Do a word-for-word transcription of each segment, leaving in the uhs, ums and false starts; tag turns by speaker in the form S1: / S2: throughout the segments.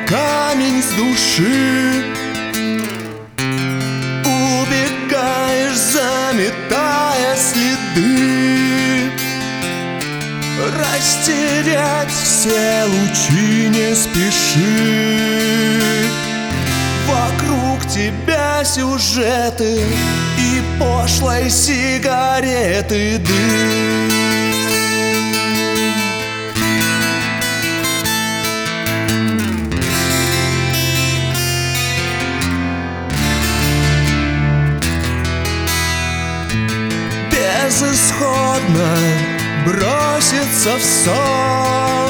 S1: камень с души. Убегаешь, заметая следы. Растерять все лучи не спеши. Вокруг тебя сюжеты и пошлой сигареты дым. Безысходно броситься в сон.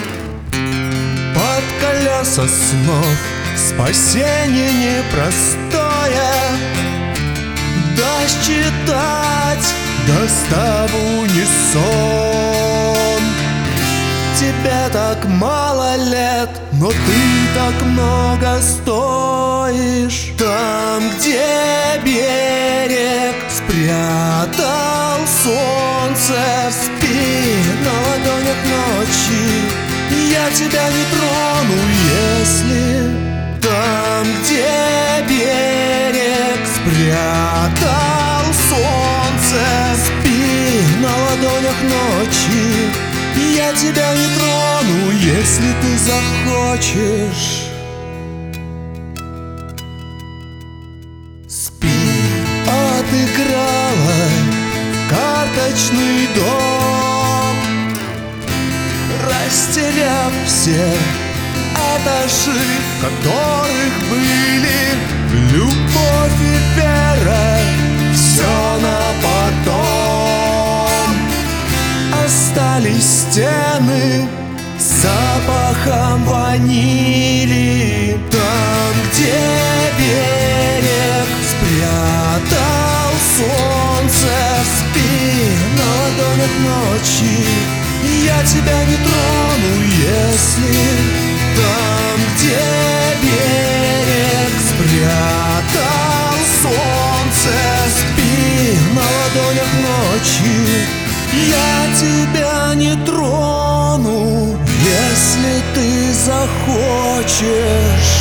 S1: Под колеса снов спасение непростое. Дождь читать, достав унисон. Тебе так мало лет, но ты так много стоишь. Там, где берег спрятал солнце, спи на ладонях ночи. Я тебя не трону, если там, где берег спрятал солнце, спи на ладонях ночи. Я тебя не трону, если ты захочешь. Спи. Отыграла карточный дом, растеряв все этажи, в которых были любовь и вера. Все на потом. Остались стены с запахом ванили. Там, где берег спрятал солнце, спи на ладонях ночи. Я тебя не трону, если там, где берег спрятал солнце, спи на ладонях ночи. Я тебя не трону, если ты захочешь.